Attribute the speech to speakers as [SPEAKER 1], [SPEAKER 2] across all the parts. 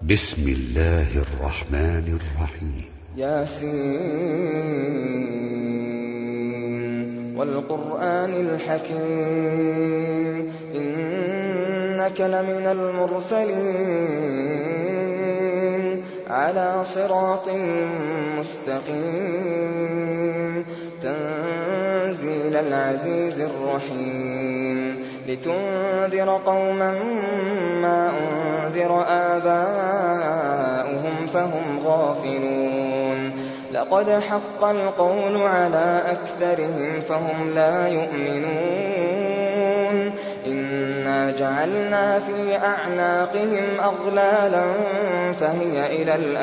[SPEAKER 1] بسم الله الرحمن الرحيم.
[SPEAKER 2] ياسين والقرآن الحكيم إنك لمن المرسلين على صراط مستقيم تنزيل العزيز الرحيم لتنذر قوما ما أنذر آباؤهم فهم غافلون لقد حق القول على أكثرهم فهم لا يؤمنون إنا جعلنا في أعناقهم أغلالا فهي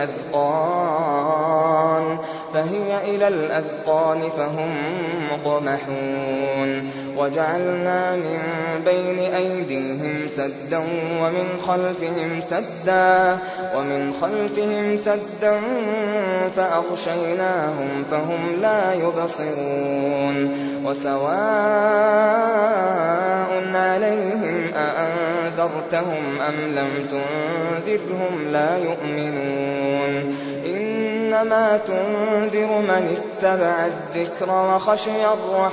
[SPEAKER 2] إلى الأذقان فهم مقمحون وجعلنا من بين أيديهم سدا ومن خلفهم سدا فأغشيناهم فهم لا يبصرون وسواء عليهم أأنذرتهم أم لم تنذرهم لا يؤمنون إنما تنذر من اتبع الذكر وخشي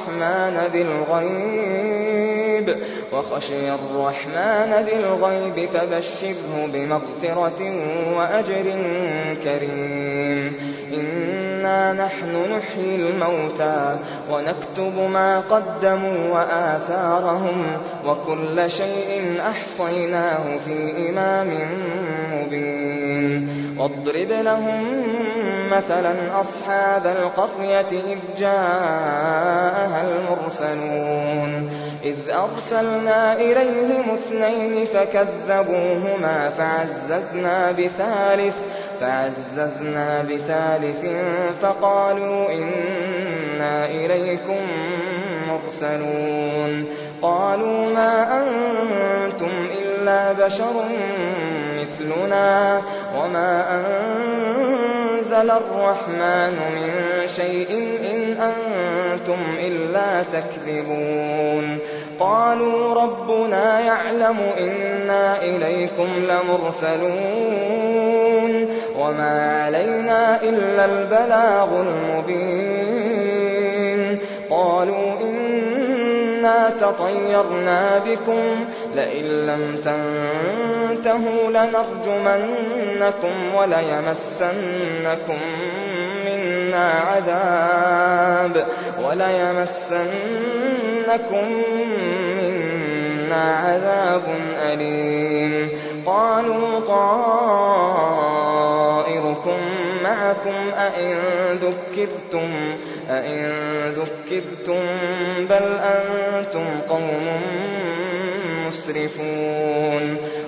[SPEAKER 2] الرحمن بالغيب فبشره بمغفرة وأجر كريم إنا نحن نحيي الموتى ونكتب ما قدموا وآثارهم وكل شيء أحصيناه في إمام مبين واضرب لهم مثلا أصحاب القرية إذ جاءها المرسلون إذ أرسلنا إليهم 2 فكذبوهما فعززنا بثالث فقالوا إنا إليكم مرسلون قالوا ما أنتم إلا بشر مثلنا وما أنزل الرحمن من شيء إن أنتم إلا تكذبون قالوا ربنا يعلم إنا إليكم لمرسلون وما علينا إلا البلاغ المبين قالوا إنا تطيرنا بكم لئن لم تنتهوا لنرجمنكم وليمسنكم منا عذاب أليم قالوا طائركم معكم أئن ذكرتم بل أنتم قوم مسرفون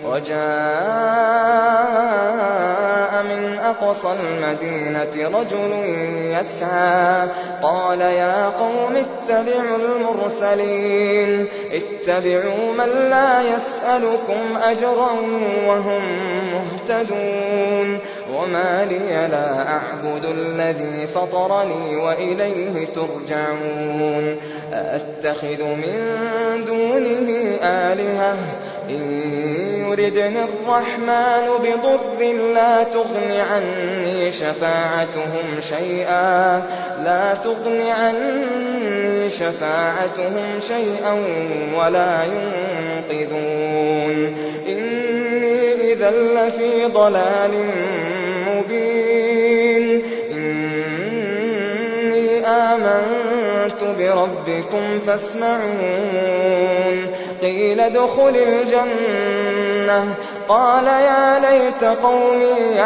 [SPEAKER 2] وجاء من أقصى المدينة رجل يسعى قال يا قوم اتبعوا المرسلين اتبعوا من لا يسألكم أجرا وهم مهتدون وما لي لا أعبد الذي فطرني وإليه ترجعون أأتخذ من دونه آلهة إن يردني الرحمن بضر لا تغن عني شفاعتهم شيئا ولا ينقذون إني إذا لفي ضلال مبين إني آمنت بربكم فاسمعون قيل ادخل الجنة قال يا ليت قومي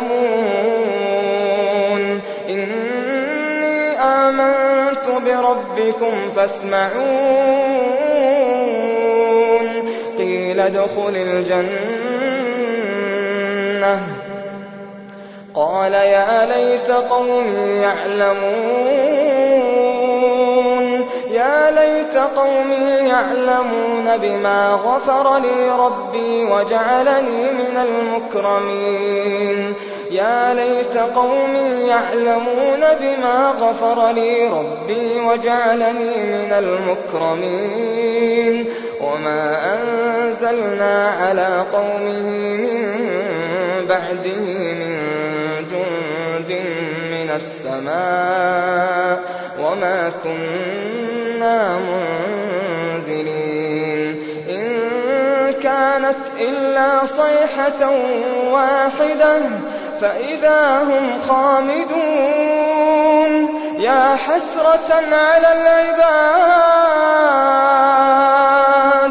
[SPEAKER 2] يعلمون إني آمنت بربكم فاسمعون قيل ادخل الجنة قال يا ليت قومي يعلمون بما غفر لي ربي وجعلني من المكرمين يا ليت قومي يعلمون بما غفر لي ربي وجعلني من المكرمين وما أنزلنا على قومه من بَعْدِهِ مِن جُندٍ مِّنَ السَّمَاءِ وَمَا كُنَّا مُنزِلِينَ إِن كَانَتْ إِلَّا صَيْحَةً وَاحِدَةً فَإِذَا هُمْ خَامِدُونَ يَا حَسْرَةً عَلَى الْعِبَادِ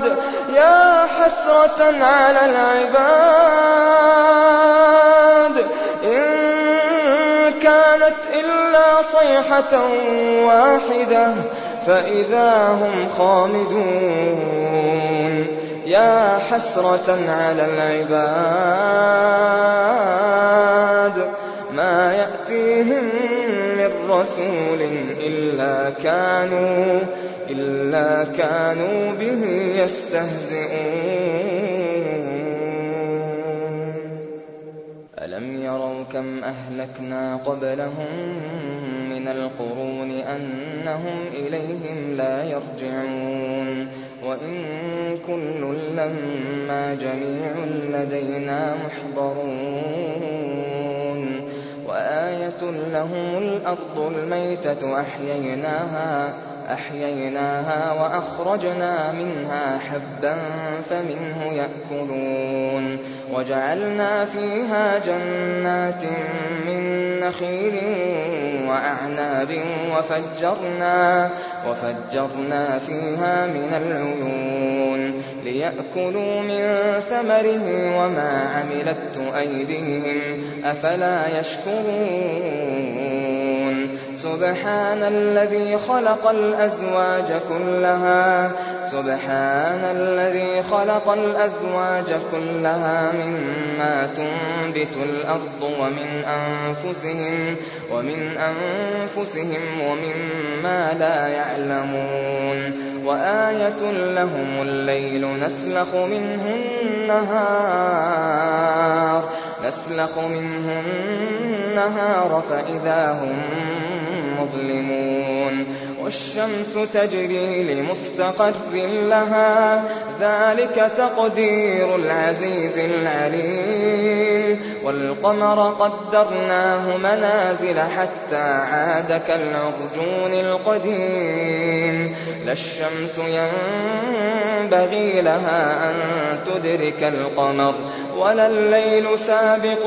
[SPEAKER 2] إِن كَانَتْ إِلَّا صَيْحَةً وَاحِدَةً فَإِذَا هُمْ خَامِدُونَ يَا حَسْرَةً عَلَى الْعِبَادِ مَا يَأْتِيهِم مِّن رَّسُولٍ إِلَّا كَانُوا بِهِ يَسْتَهْزِئُونَ أَلَمْ يَرَوْا كَمْ أَهْلَكْنَا قَبْلَهُم مِّنَ الْقُرُونِ أَنَّهُمْ إِلَيْهِمْ لَا يَرْجِعُونَ وَإِن كُلٌّ لَّمَّا جَمِيعٌ لَّدَيْنَا مُحْضَرُونَ وَآيَةٌ لَّهُمُ الْأَرْضُ الْمَيْتَةُ أَحْيَيْنَاهَا وَأَخْرَجْنَا مِنْهَا حَبًّا فَمِنْهُ يَأْكُلُونَ وَجَعَلْنَا فِيهَا جَنَّاتٍ مِّن نَّخِيلٍ وَأَعْنَابٍ وَفَجَّرْنَا فِيهَا مِنَ الْعُيُونِ لِيَأْكُلُوا مِن ثَمَرِهِ وَمَا عَمِلَتْهُ أَيْدِيهِمْ أَفَلَا يَشْكُرُونَ سُبْحَانَ الَّذِي خَلَقَ الْأَزْوَاجَ كُلَّهَا مِمَّا تُنبِتُ الْأَرْضُ وَمِنْ أَنفُسِهِمْ وَمِمَّا لَا يَعْلَمُونَ وَآيَةٌ لَّهُمُ اللَّيْلُ نَسْلَخُ مِنْهُ النَّهَارَ فَإِذَا هُم مُّظْلِمُونَ وَالشَّمْسُ تَجْرِي لِمُسْتَقَرٍّ لَّهَا ذَلِكَ تَقْدِيرُ الْعَزِيزِ الْعَلِيمِ وَالْقَمَرَ قَدَّرْنَاهُ مَنَازِلَ حَتَّىٰ عَادَ كَالْعُرْجُونِ الْقَدِيمِ لَا الشَّمْسُ يَنبَغِي لَهَا أَن تُدْرِكَ الْقَمَرَ وَلَا اللَّيْلُ سَابِقُ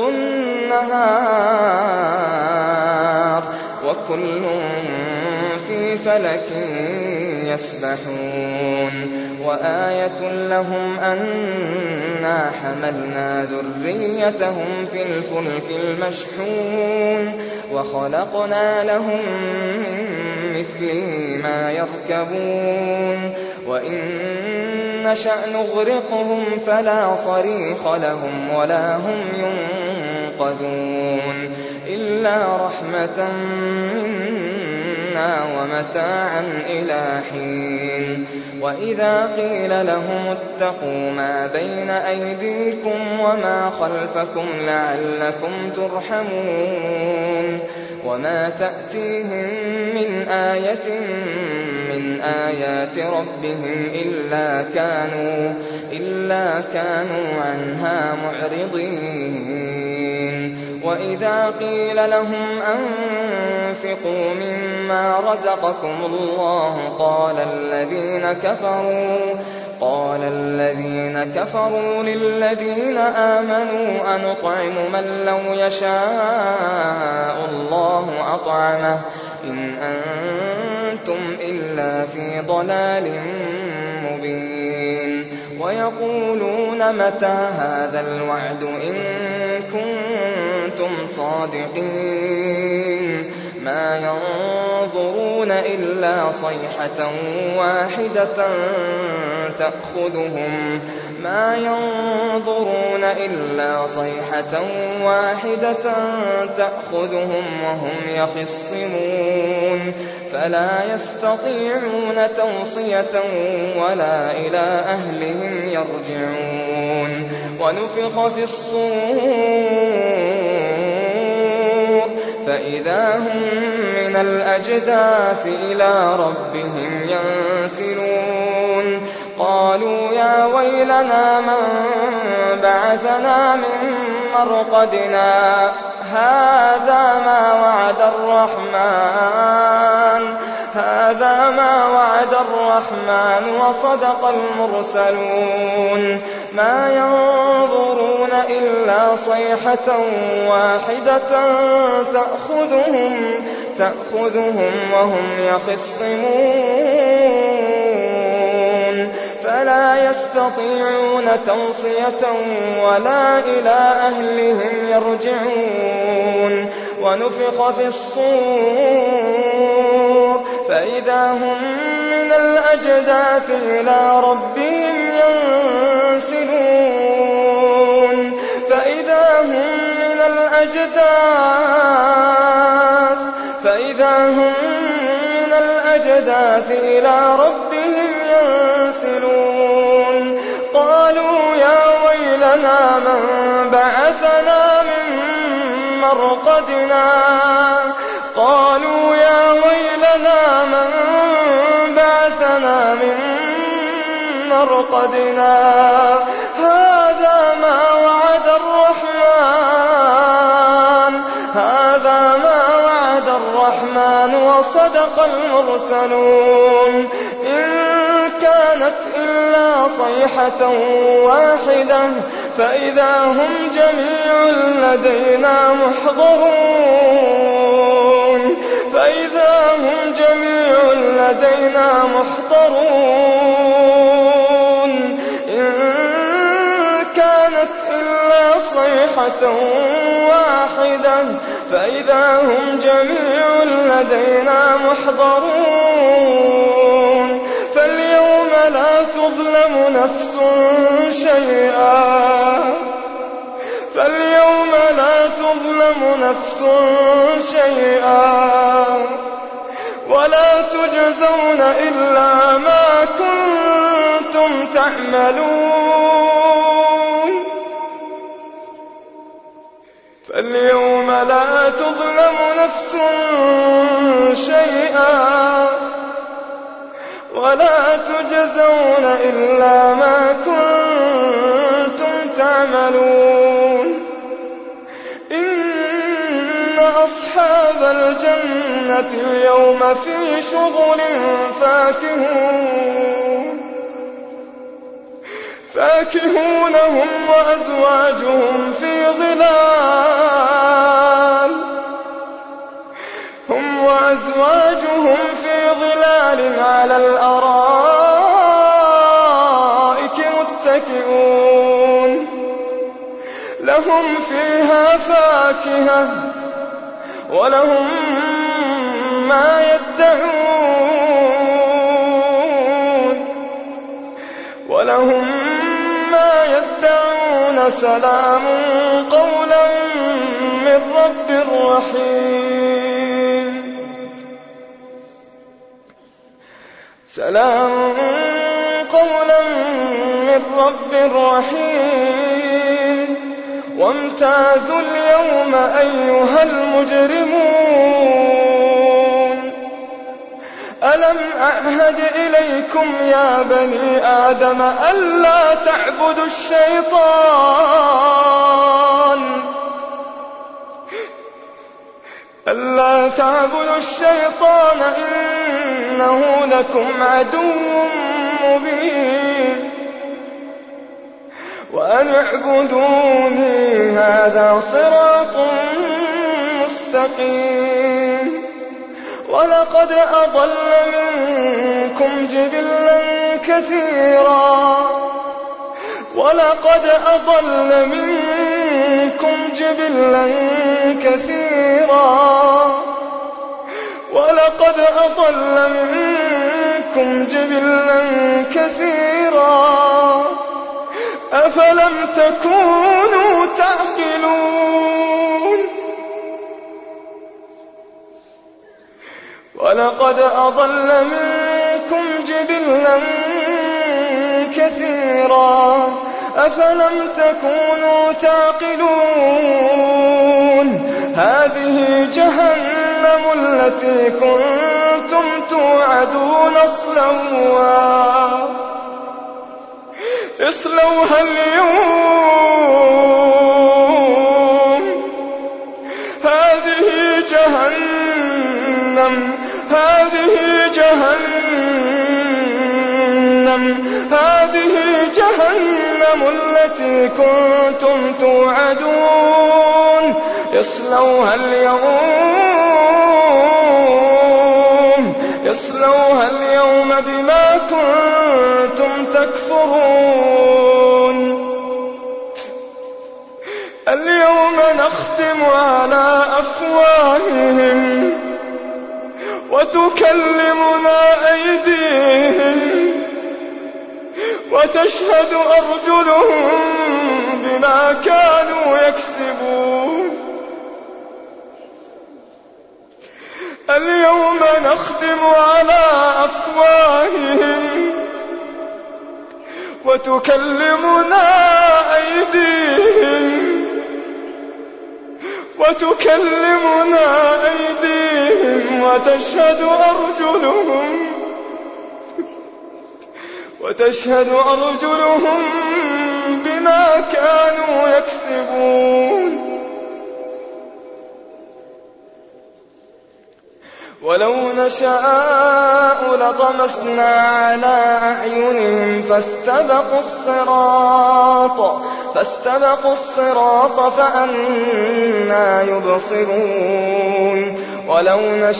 [SPEAKER 2] النَّهَارِ وَكُلٌّ فِي فَلَكٍ يَسْبَحُونَ وَآيَةٌ لَّهُمْ أَنَّا حَمَلْنَا ذُرِّيَّتَهُمْ فِي الْفُلْكِ الْمَشْحُونِ وَخَلَقْنَا لَهُم مِّن مِّثْلِهِ مَا يَرْكَبُونَ وَإِن نَّشَأْ نُغْرِقْهُمْ فَلَا صَرِيخَ لَهُمْ وَلَا هُمْ يُنقَذُونَ إِلَّا رَحْمَةً مِّنَّا وَمَتَاعًا إِلَىٰ حِينٍ وَإِذَا قِيلَ لَهُمُ اتَّقُوا مَا بَيْنَ أَيْدِيكُمْ وَمَا خَلْفَكُمْ لَعَلَّكُمْ تُرْحَمُونَ وَمَا تَأْتِيهِم مِّنْ آيَةٍ مِّنْ آيَاتِ رَبِّهِمْ إِلَّا كَانُوا عَنْهَا مُعْرِضِينَ وَإِذَا قِيلَ لَهُمْ أَنفِقُوا مِمَّا رَزَقَكُمُ اللَّهُ قَالَ الَّذِينَ كَفَرُوا لِلَّذِينَ آمَنُوا أَنُطْعِمُ مَن لَّوْ يَشَاءُ اللَّهُ أَطْعَمَهُ إِنْ أَنتُمْ إِلَّا فِي ضَلَالٍ مُّبِينٍ وَيَقُولُونَ مَتَىٰ هَٰذَا الْوَعْدُ إِن كُنتُمْ صَادِقِينَ مَا يَنظُرُونَ إِلَّا صَيْحَةً وَاحِدَةً تَأْخُذُهُمْ وَهُمْ يَخِصِّمُونَ فَلَا يَسْتَطِيعُونَ تَوْصِيَةً وَلَا إِلَىٰ أَهْلِهِمْ يَرْجِعُونَ وَنُفِخَ فِي الصُّورِ فَإِذَا هُم مِّنَ الْأَجْدَاثِ إِلَىٰ رَبِّهِمْ يَنسِلُونَ قَالُوا يَا وَيْلَنَا مَن بَعَثَنَا مِن مرقدنا هذا ما وعد الرحمن وصدق المرسلون ما ينظرون إلا صيحة واحدة تأخذهم وهم يخصمون فلا يستطيعون توصية ولا إلى أهلهم يرجعون ونفخ في الصور فإذا هم من الأجداث إلى ربهم ينسلون فإذا هم من الأجداث إلى ربهم ينسلون قالوا يا ويلنا من بعثنا من مرقدنا هذا ما وعد الرحمن وصدق المرسلون إن كانت إلا صيحة واحدة فإذا هم جميع لدينا محضرون إن كانت إلا صيحة واحدة فإذا هم جميع لدينا محضرون فاليوم لا تظلم نفس شيئا ولا تجزون إلا ما كنتم تعملون فاليوم لا تظلم نفس شيئا ولا تجزون إلا ما كنتم تعملون إن أصحاب الجنة اليوم في شغل فاكهون هم وأزواجهم في ظلال على الأرائك متكئون لهم فيها فاكهة ولهم ما يدعون سلام قولا من رب رحيم سلام قولا من رب رحيم وامتازوا اليوم أيها المجرمون ألم أعهد إليكم يا بني آدم ألا تعبدوا الشيطان إنه لكم عدو مبين وأن اعبدوني هذا صراط مستقيم ولقد أضل منكم جبلا كثيرا أفلم تكونوا تعقلون ولقد أضل منكم جبلا كثيرا أفلم تكونوا تعقلون هذه جهنم التي كنتم توعدون اصلوها اليوم التي كنتم توعدون يصلوها اليوم بما كنتم تكفرون. اليوم نختم على أفواههم وتكلمنا أيديهم وتشهد أرجلهم بما كانوا يكسبون. اليوم نختم على أفواههم وتكلمنا أيديهم وتشهد أرجلهم بما كانوا يكسبون. ولو نشاء لطمسنا على أعينهم فاستبقوا الصراط فأنى يبصرون. ولو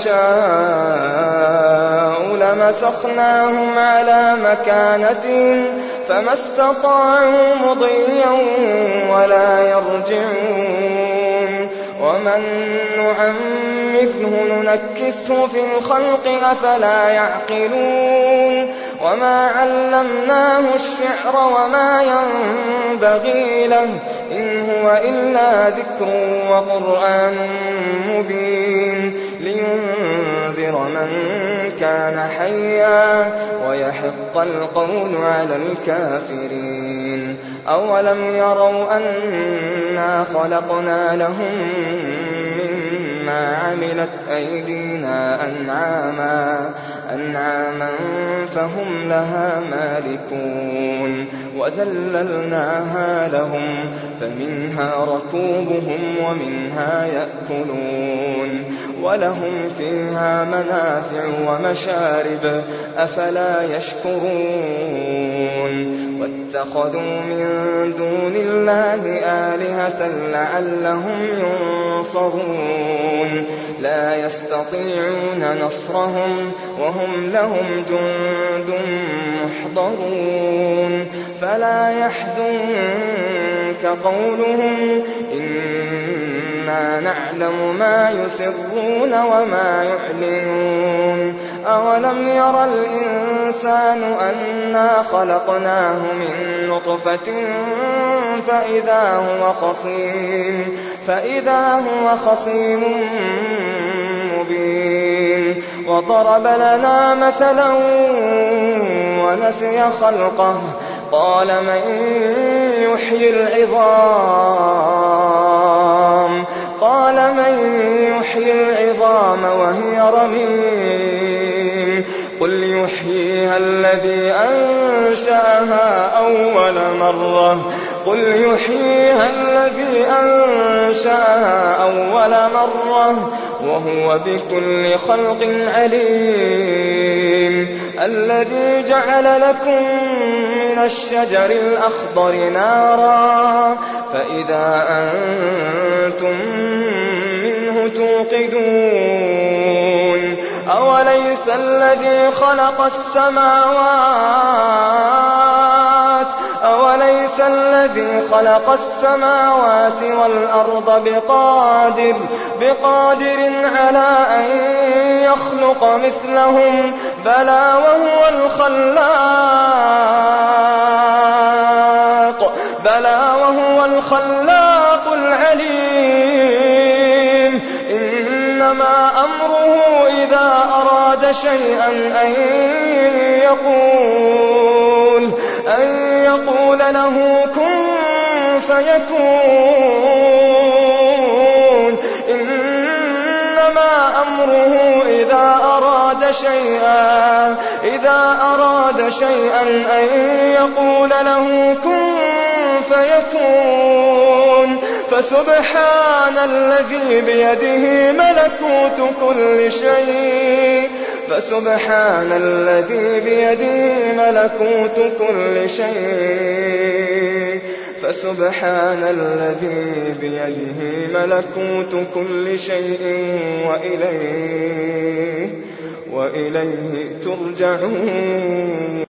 [SPEAKER 2] نشاء لمسخناهم على مكانتهم فما استطاعوا مضيا ولا يرجعون. ومن نعمره ننكسه في الخلق أفلا يعقلون. وما علمناه الشعر وما ينبغي له إن هو إلا ذكر وقرآن مبين لينذر من كان حيا ويحق القول على الكافرين. أولم يروا أنا خلقنا لهم مما عملت أيدينا أنعاما فهم لها مالكون وذللناها لهم فمنها ركوبهم ومنها يأكلون ولهم فيها منافع ومشارب أفلا يشكرون. واتخذوا من دون الله آلهة لعلهم ينصرون. لا يستطيعون نصرهم وهم لهم جند محضرون. فلا يحزنك قولهم إنا نعلم ما يسرون وما يعلنون. أولم ير الإنسان أنا خلقناه من نطفة فإذا هو خصيم مبين. وضرب لنا مثلا ونسي خلقه قال من يحيي العظام وهي رميم قل يحييها الذي أنشأها أول مرة وهو بكل خلق عليم. الذي جعل لكم من الشجر الأخضر نارا فإذا أنتم منه توقدون. أوليس الذي خلق السماوات والأرض بقادر على أن يخلق مثلهم بلى وهو الخلاق العليم. إنما أمره إذا أراد شيئا أن يقول له كن فيكون. إنما أمره إذا أراد شيئا أن يقول له كن فيكون. فسبحان الذي بيده ملكوت كل شيء فسبحان الذي بيده ملكوت كل شيء وإليه ترجعون.